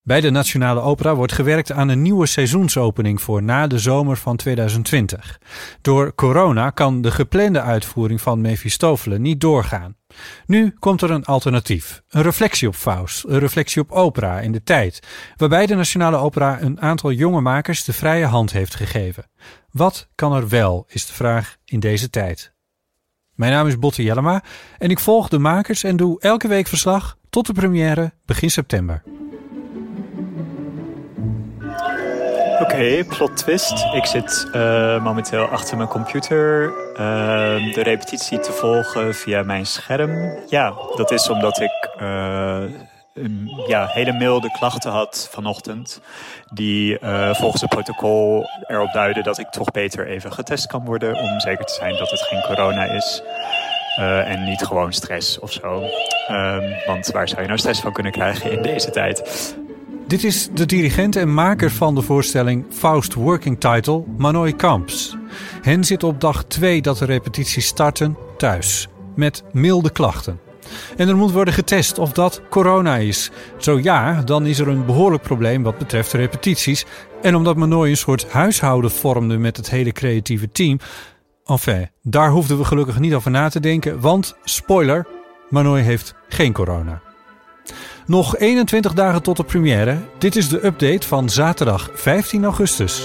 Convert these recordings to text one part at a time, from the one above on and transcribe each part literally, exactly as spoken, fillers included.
Bij de Nationale Opera wordt gewerkt aan een nieuwe seizoensopening voor na de zomer van tweeduizend twintig. Door corona kan de geplande uitvoering van Mefistofele niet doorgaan. Nu komt er een alternatief. Een reflectie op Faust, een reflectie op opera in de tijd, waarbij de Nationale Opera een aantal jonge makers de vrije hand heeft gegeven. Wat kan er wel, is de vraag in deze tijd. Mijn naam is Botte Jellema en ik volg de makers en doe elke week verslag tot de première begin september. Oké, okay, plot twist. Ik zit uh, momenteel achter mijn computer uh, de repetitie te volgen via mijn scherm. Ja, dat is omdat ik uh, een, ja, hele milde klachten had vanochtend. Die uh, volgens het protocol erop duiden dat ik toch beter even getest kan worden. Om zeker te zijn dat het geen corona is. Uh, en niet gewoon stress of zo. Um, want waar zou je nou stress van kunnen krijgen in deze tijd? Dit is de dirigent en maker van de voorstelling Faust Working Title, Manoj Kamps. Hen zit op dag twee dat de repetities starten thuis, met milde klachten. En er moet worden getest of dat corona is. Zo ja, dan is er een behoorlijk probleem wat betreft de repetities. En omdat Manoj een soort huishouden vormde met het hele creatieve team. Enfin, daar hoefden we gelukkig niet over na te denken, want, spoiler, Manoj heeft geen corona. Nog eenentwintig dagen tot de première. Dit is de update van zaterdag vijftien augustus.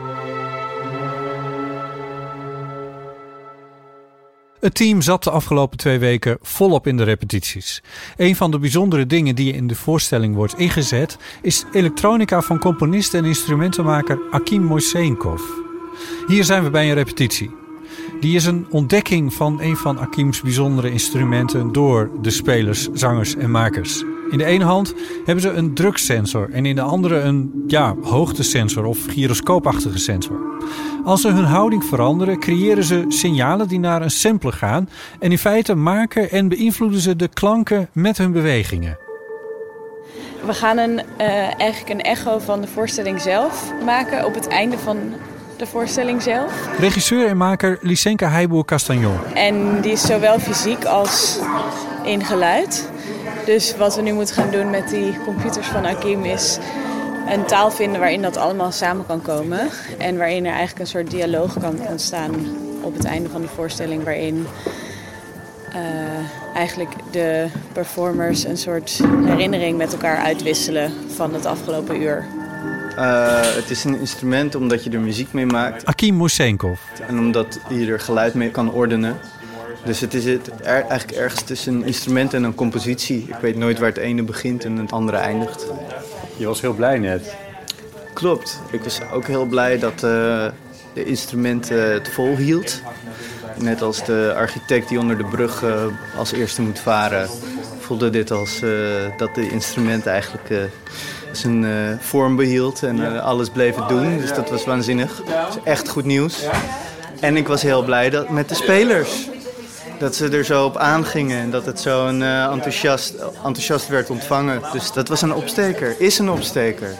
Het team zat de afgelopen twee weken volop in de repetities. Een van de bijzondere dingen die in de voorstelling wordt ingezet is elektronica van componist en instrumentenmaker Akim Moisenkov. Hier zijn we bij een repetitie. Die is een ontdekking van een van Akim's bijzondere instrumenten door de spelers, zangers en makers. In de ene hand hebben ze een druksensor en in de andere een ja, hoogtesensor of gyroscoopachtige sensor. Als ze hun houding veranderen, creëren ze signalen die naar een sampler gaan en in feite maken en beïnvloeden ze de klanken met hun bewegingen. We gaan een, uh, eigenlijk een echo van de voorstelling zelf maken op het einde van de voorstelling zelf. Regisseur en maker Lysenka Heiboer-Castagnon. En die is zowel fysiek als in geluid. Dus wat we nu moeten gaan doen met die computers van Akim is een taal vinden waarin dat allemaal samen kan komen. En waarin er eigenlijk een soort dialoog kan ontstaan op het einde van de voorstelling. Waarin uh, eigenlijk de performers een soort herinnering met elkaar uitwisselen van het afgelopen uur. Uh, het is een instrument omdat je er muziek mee maakt. Akim Moisenkov. En omdat je er geluid mee kan ordenen. Dus het is het er, eigenlijk ergens tussen een instrument en een compositie. Ik weet nooit waar het ene begint en het andere eindigt. Je was heel blij net. Klopt. Ik was ook heel blij dat uh, de instrument uh, het vol hield. Net als de architect die onder de brug uh, als eerste moet varen, voelde dit als uh, dat de instrument eigenlijk uh, zijn uh, vorm behield en uh, alles bleef het doen. Dus dat was waanzinnig. Dat is echt goed nieuws. En ik was heel blij dat, met de spelers. Dat ze er zo op aangingen en dat het zo een, uh, enthousiast, enthousiast werd ontvangen. Dus dat was een opsteker, is een opsteker.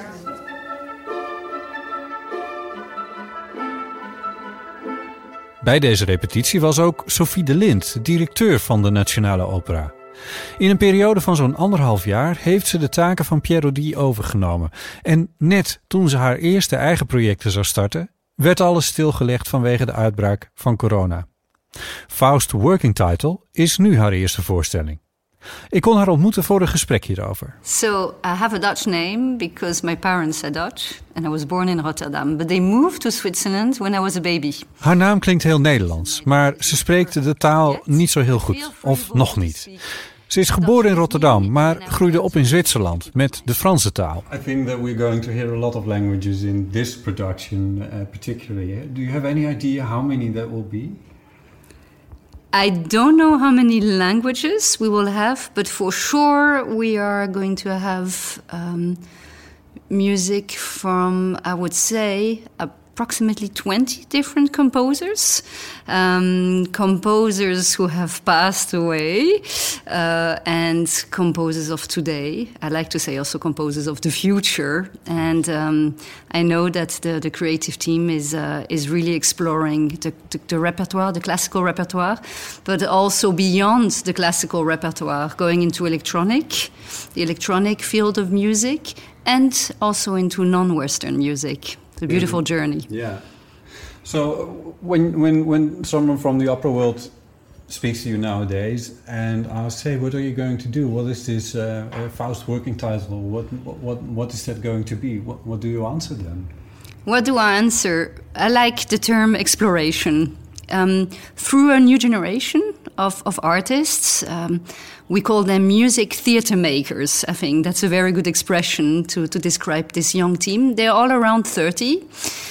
Bij deze repetitie was ook Sophie de Lint, directeur van de Nationale Opera. In een periode van zo'n anderhalf jaar heeft ze de taken van Pierre Rodi overgenomen. En net toen ze haar eerste eigen projecten zou starten, werd alles stilgelegd vanwege de uitbraak van corona. Faust Working Title is nu haar eerste voorstelling. Ik kon haar ontmoeten voor een gesprek hierover. So I have a Dutch name because my parents are Dutch and I was born in Rotterdam, but they moved to Switzerland when I was a baby. Haar naam klinkt heel Nederlands, maar ze spreekt de taal niet zo heel goed, of nog niet. Ze is geboren in Rotterdam, maar groeide op in Zwitserland met de Franse taal. I think that we're going to hear a lot of languages in this production, uh, particularly. Do you have any idea how many that will be? I don't know how many languages we will have, but for sure we are going to have um, music from, I would say, approximately twenty different composers, um, composers who have passed away, uh, and composers of today. I like to say also composers of the future. And um, I know that the, the creative team is uh, is really exploring the, the, the repertoire, the classical repertoire, but also beyond the classical repertoire, going into electronic, the electronic field of music, and also into non-Western music. It's a beautiful mm-hmm. journey. Yeah. So when when when someone from the opera world speaks to you nowadays and asks, "Hey, what are you going to do? What is this uh, uh, Faust working title? What what what is that going to be?" What what do you answer them? What do I answer? I like the term exploration. Um, through a new generation of, of artists, um, we call them music theatre makers. I think that's a very good expression to, to describe this young team. They're all around thirty,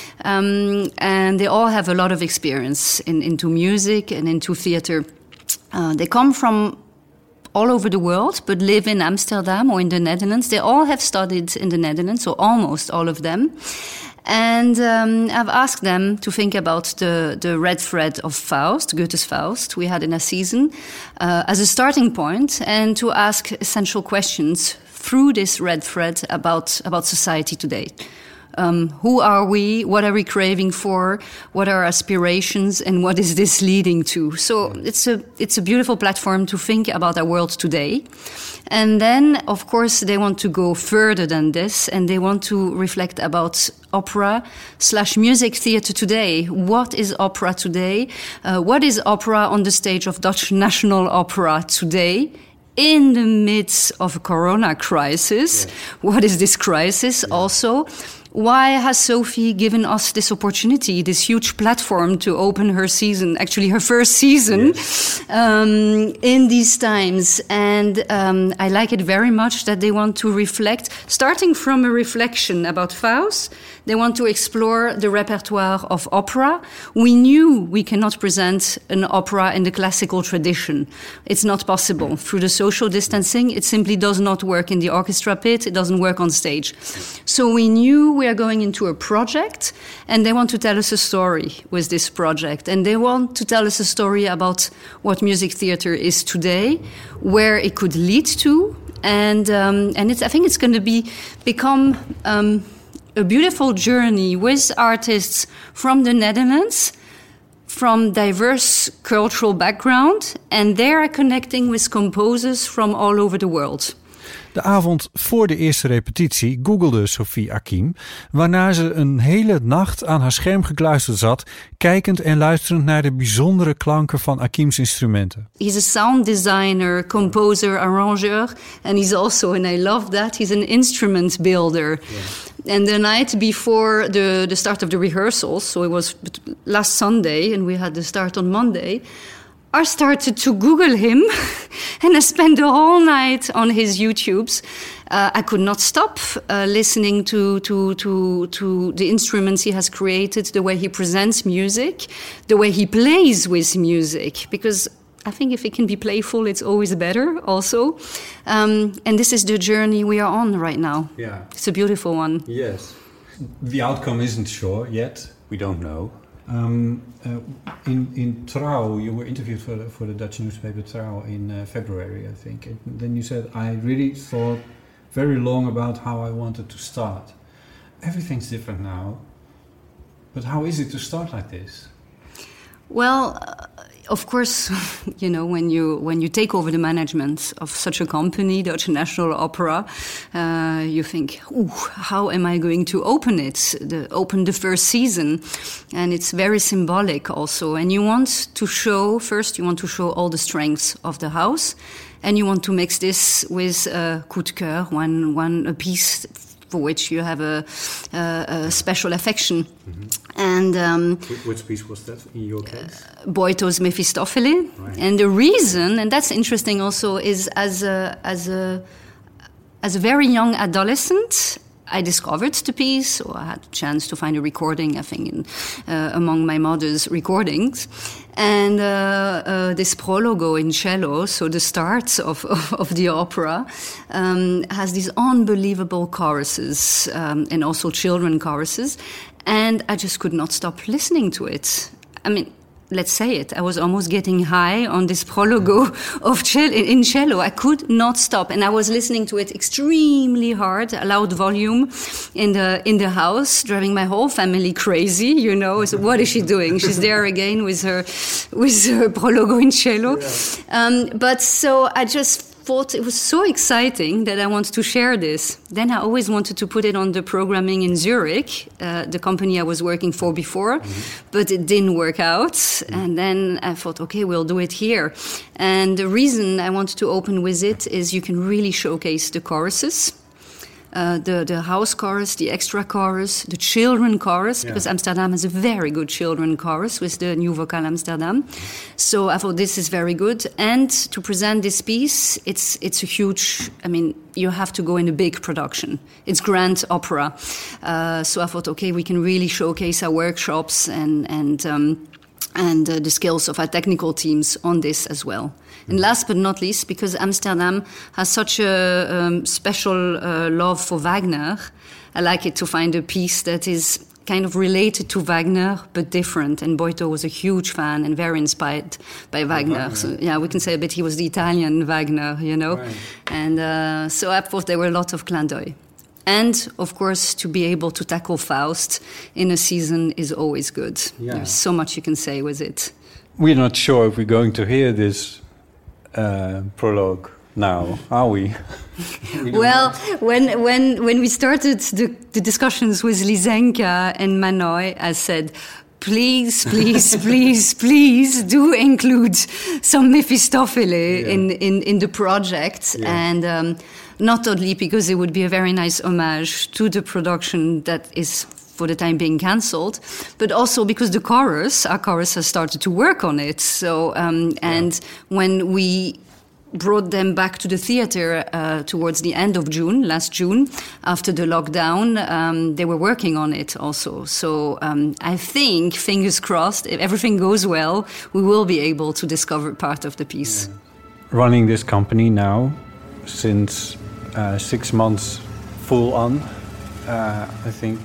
um, and they all have a lot of experience in, into music and into theatre. Uh, they come from all over the world, but live in Amsterdam or in the Netherlands. They all have studied in the Netherlands, so almost all of them. And um, I've asked them to think about the, the red thread of Faust, Goethe's Faust, we had in a season, uh, as a starting point, and to ask essential questions through this red thread about, about society today. Um, who are we? What are we craving for? What are our aspirations? And what is this leading to? So it's a it's a beautiful platform to think about our world today. And then, of course, they want to go further than this, and they want to reflect about opera slash music theatre today. What is opera today? Uh, what is opera on the stage of Dutch National Opera today? In the midst of a corona crisis. Yeah. What is this crisis yeah. also? Why has Sophie given us this opportunity, this huge platform to open her season, actually her first season, yes. um, in these times? And um, I like it very much that they want to reflect, starting from a reflection about Faust, they want to explore the repertoire of opera. We knew we cannot present an opera in the classical tradition. It's not possible. Through the social distancing, it simply does not work in the orchestra pit, it doesn't work on stage. So we knew we are going into a project, and they want to tell us a story with this project. And they want to tell us a story about what music theatre is today, where it could lead to, and um, and it's, I think it's going to be become um, a beautiful journey with artists from the Netherlands, from diverse cultural background, and they are connecting with composers from all over the world. De avond voor de eerste repetitie googelde Sophie Akim, waarna ze een hele nacht aan haar scherm gekluisterd zat, kijkend en luisterend naar de bijzondere klanken van Akim's instrumenten. He's a sound designer, composer, arrangeur, and he's also, and I love that, he's an instrument builder. Yeah. And the night before the, the start of the rehearsals, so it was last Sunday, and we had the start on Monday, I started to Google him, and I spent the whole night on his YouTubes. Uh, I could not stop uh, listening to, to, to, to the instruments he has created, the way he presents music, the way he plays with music, because I think if it can be playful, it's always better also. Um, and this is the journey we are on right now. Yeah. It's a beautiful one. Yes. The outcome isn't sure yet. We don't know. Um, uh, in in Trouw, you were interviewed for the, for the Dutch newspaper Trouw in uh, February, I think. And then you said, I really thought very long about how I wanted to start. Everything's different now, but how is it to start like this? Well, uh, of course, you know, when you when you take over the management of such a company, Dutch National Opera, uh, you think, ooh, how am I going to open it, the, open the first season? And it's very symbolic also. And you want to show, first you want to show all the strengths of the house, and you want to mix this with uh, coup de cœur, one, one, a piece for which you have a, a, a special affection. Mm-hmm. And um, which piece was that in your case? Uh, Boito's Mephistopheles. Right. And the reason, and that's interesting also, is as a as a as a very young adolescent, I discovered the piece, or I had a chance to find a recording, I think, in, uh, among my mother's recordings. And uh, uh, this prologo in cello, so the start of, of, of the opera, um, has these unbelievable choruses, um, and also children choruses. And I just could not stop listening to it. I mean, let's say it, I was almost getting high on this prologo of cello, in cello. I could not stop, and I was listening to it extremely hard, a loud volume in the in the house, driving my whole family crazy. You know, so what is she doing? She's there again with her with her prologo in cello. Um, but so I just thought it was so exciting that I wanted to share this. Then I always wanted to put it on the programming in Zurich, uh, the company I was working for before, mm-hmm. but it didn't work out. Mm-hmm. And then I thought, okay, we'll do it here. And the reason I wanted to open with it is you can really showcase the choruses. Uh, the, the house chorus, the extra chorus, the children chorus, yeah. because Amsterdam has a very good children chorus with the New Vocal Amsterdam. So I thought this is very good. And to present this piece, it's it's a huge, I mean, you have to go in a big production. It's grand opera. Uh, so I thought, okay, we can really showcase our workshops and, and, um, and uh, the skills of our technical teams on this as well. And last but not least, because Amsterdam has such a um, special uh, love for Wagner, I like it to find a piece that is kind of related to Wagner, but different. And Boito was a huge fan and very inspired by Wagner. Wagner. So, yeah, we can say a bit he was the Italian Wagner, you know. Right. And uh, so I thought there were a lot of clin d'œil. And, of course, to be able to tackle Faust in a season is always good. Yeah. There's so much you can say with it. We're not sure if we're going to hear this Uh, prologue now, are we? we well, when when when we started the, the discussions with Lysenka and Manoy, I said, please, please, please, please do include some Mephistopheles yeah. in, in, in the project. Yeah. And um, not only because it would be a very nice homage to the production that is for the time being cancelled, but also because the chorus, our chorus has started to work on it. So, um, and yeah. when we brought them back to the theatre uh, towards the end of June, last June, after the lockdown, um, they were working on it also. So um, I think, fingers crossed, if everything goes well, we will be able to discover part of the piece. Yeah. Running this company now, since uh, six months full on, uh, I think,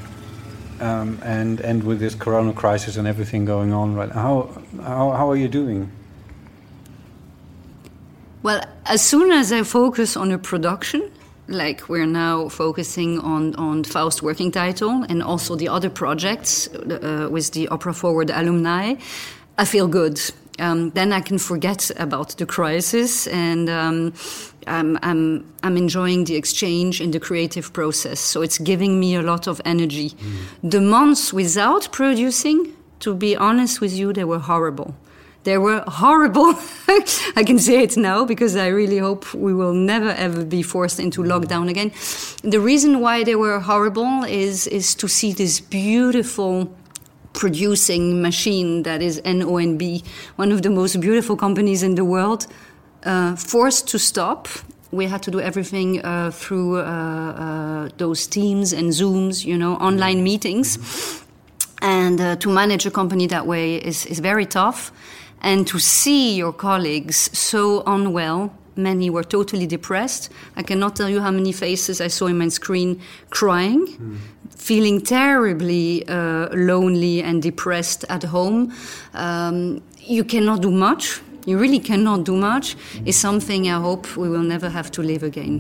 Um, and and with this corona crisis and everything going on, right? How how how are you doing? Well, as soon as I focus on a production, like we're now focusing on on Faust working title and also the other projects uh, with the Opera Forward alumni, I feel good. Um, then I can forget about the crisis, and um, I'm, I'm, I'm enjoying the exchange in the creative process. So it's giving me a lot of energy. Mm. The months without producing, to be honest with you, they were horrible. They were horrible. I can say it now because I really hope we will never ever be forced into lockdown again. The reason why they were horrible is, is to see this beautiful producing machine that is N O N B, one of the most beautiful companies in the world, uh, forced to stop. We had to do everything uh, through uh, uh, those Teams and Zooms, you know, online meetings. And uh, to manage a company that way is, is very tough. And to see your colleagues so unwell, many were totally depressed. I cannot tell you how many faces I saw in my screen crying, mm. feeling terribly uh, lonely and depressed at home. Um, you cannot do much. You really cannot do much. Is something I hope we will never have to live again.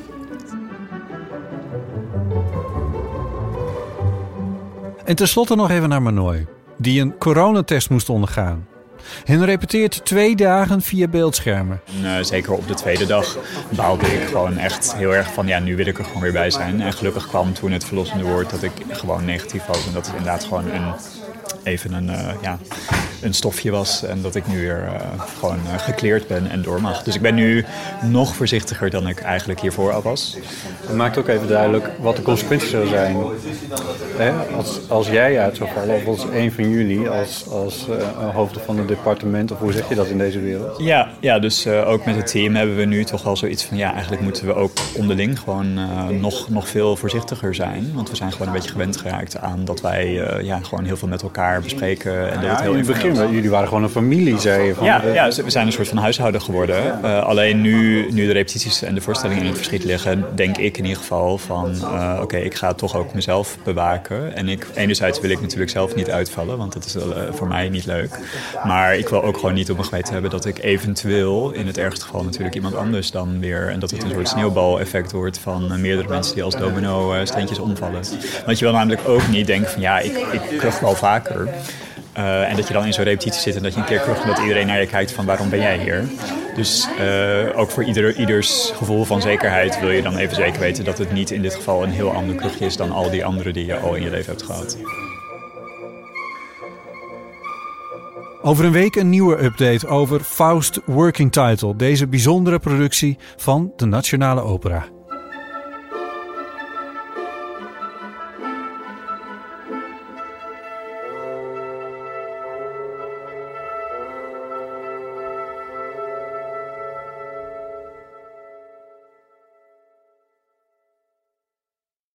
En tenslotte nog even naar Manoy, die een coronatest moest ondergaan. Hen repeteert twee dagen via beeldschermen. En, uh, zeker op de tweede dag baalde ik gewoon echt heel erg van... ja, nu wil ik er gewoon weer bij zijn. En gelukkig kwam toen het verlossende woord dat ik gewoon negatief was. En dat het inderdaad gewoon een, even een, uh, ja, een stofje was. En dat ik nu weer uh, gewoon uh, gekleerd ben en door mag. Dus ik ben nu nog voorzichtiger dan ik eigenlijk hiervoor al was. Het maakt ook even duidelijk wat de consequenties zullen zijn. Hè? Als, als jij uit zou vallen, of als een van jullie, als, als uh, hoofden van het departement, of hoe zeg je dat in deze wereld? Ja, ja dus uh, ook met het team hebben we nu toch wel zoiets van... ja, eigenlijk moeten we ook onderling gewoon uh, nog, nog veel voorzichtiger zijn. Want we zijn gewoon een beetje gewend geraakt aan dat wij uh, ja, gewoon heel veel met elkaar bespreken. En dat ja, het heel in het begin Nee, jullie waren gewoon een familie, zei je. Van Ja, de... ja, we zijn een soort van huishouden geworden. Uh, alleen nu, nu de repetities en de voorstellingen in het verschiet liggen, denk ik in ieder geval van, uh, oké, okay, ik ga toch ook mezelf bewaken. En ik, enerzijds wil ik natuurlijk zelf niet uitvallen, want dat is uh, voor mij niet leuk. Maar ik wil ook gewoon niet op mijn geweten hebben dat ik eventueel, in het ergste geval natuurlijk iemand anders dan weer, en dat het een soort sneeuwbaleffect wordt van uh, meerdere mensen die als domino uh, steentjes omvallen. Want je wil namelijk ook niet denken van, ja, ik, ik kuch wel vaker. Uh, en dat je dan in zo'n repetitie zit en dat je een keer kucht dat iedereen naar je kijkt van waarom ben jij hier? Dus uh, ook voor ieder, ieders gevoel van zekerheid wil je dan even zeker weten dat het niet in dit geval een heel ander kuchje is dan al die andere die je al in je leven hebt gehad. Over een week een nieuwe update over Faust Working Title, deze bijzondere productie van de Nationale Opera.